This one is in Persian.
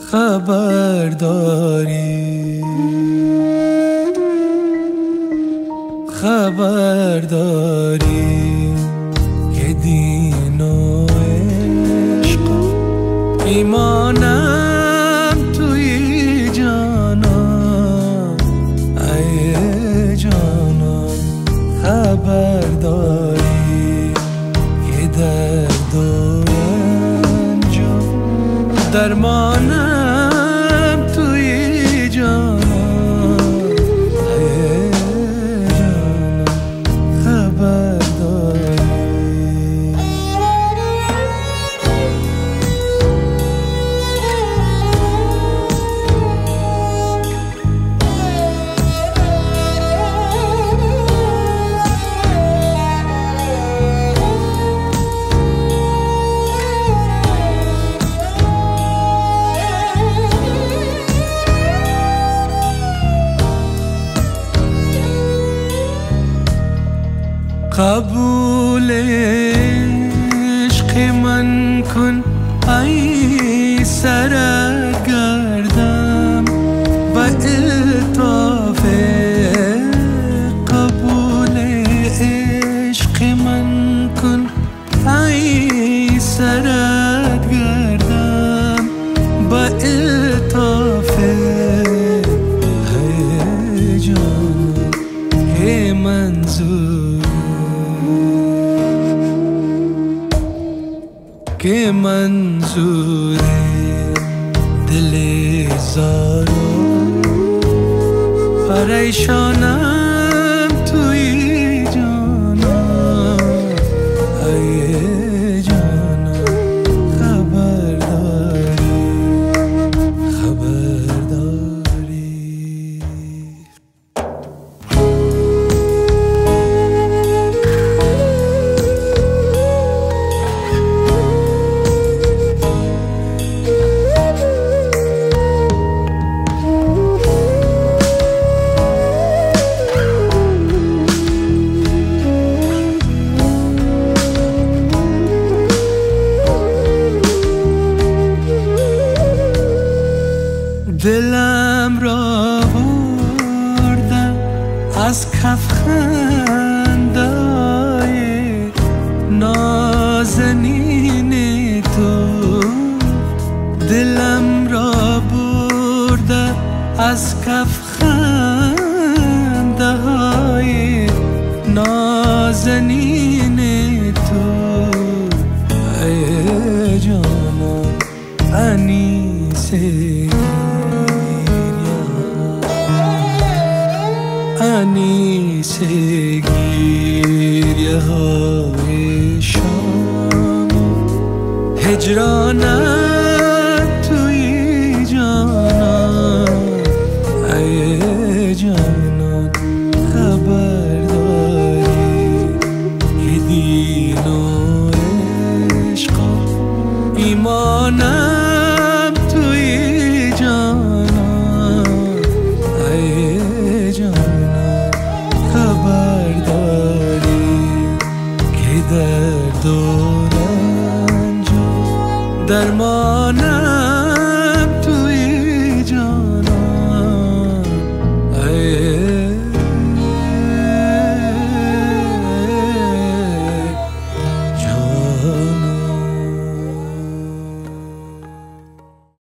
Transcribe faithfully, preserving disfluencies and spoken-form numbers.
خبرداری خبرداری که دین و عشق ایمانم توی جانم ای جانم خبرداری که درد و رنج و درمانم توی جانم قبول عشق من کن ای سرگردم و الطاف قبول عشق من کن ای سرگردم و الطاف ای جان که منظور که منظور دل زارو پریشانم توی جانم ای جانم خبرداری خبرداری دلم را بردم از کف خنده‌های نازنین تو دلم را بردم از کف خنده‌های نازنین تو ای جانم انیسه انیس گریه های شام هجرانم توی جانم ای جانم خبرداری که دین و عشق ایمانم توی جانم ای جانم خبرداری که درد و رنج و درمانم